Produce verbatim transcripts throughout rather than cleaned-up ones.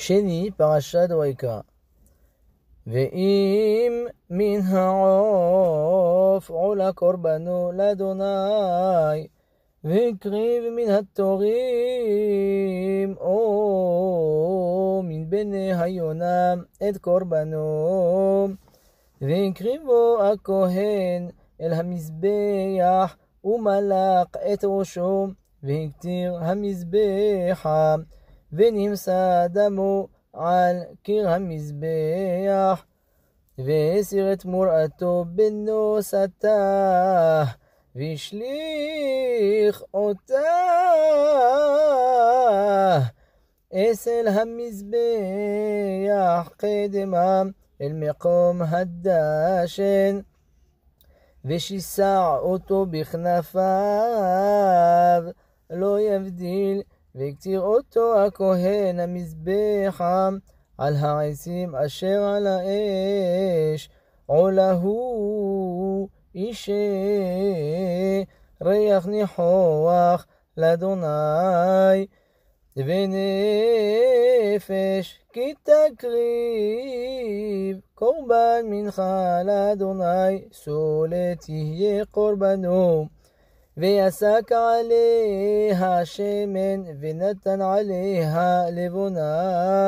שני, פרשת ויקרא. ואם מן העוף עולה קורבנו לאדוני, והקריב מן התורים או מן בני היונה את קורבנו, והקריבו הכהן אל המזבח ומלק את ראשו, והקטיר המזבחה, ונמסה דמו על קיר המזבח, והסיר את מוראתו בנוסתה, והשליך אותה אסל המזבח קדמה אל מקום הדשן, ושיסע אותו בכנפיו, לא יבדיל, והקטיר אותו הכהן המזבחה על העצים אשר על האש, עולה הוא אישה ריח ניחוח לאדוני, ונפש כי תקריב קורבן מנחה לאדוני, סולת תהיה קורבנו. ויסק עליה שמן, ונתן עליה לבונה,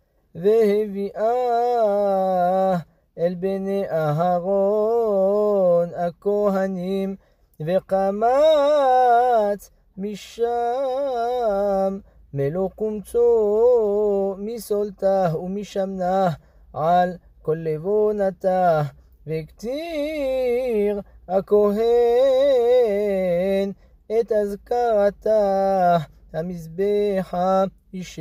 והביאה אל בני אהרון הכהנים, וקמץ משם מלוא קומצו מסולתה ומשמנה על כל לבונתה, והקטיר הכהן את אזכרתה המזבחה אישה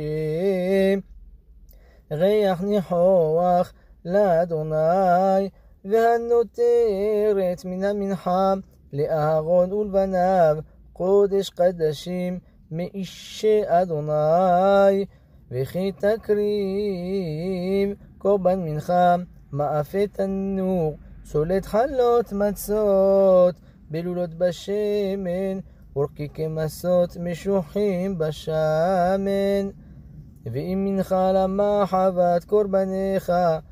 ריח ניחוח לאדוני, והנותרת מן המנחה לאהרון ולבניו קודש קדשים מאישי אדוני. וכי תקריב קורבן מנחה מאפה תנור, סולת חלות מצות בלולות בשמן, ורקיקי מסות משוחים בשמן. ואם מנחה למחבת קורבניך,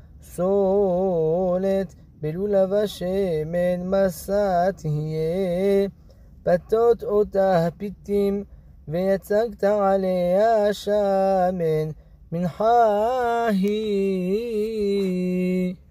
סולת בלולה בשמן מסה תהיה, פתות אותה פיתים, ויצגת עליה שמן, מנחה היא.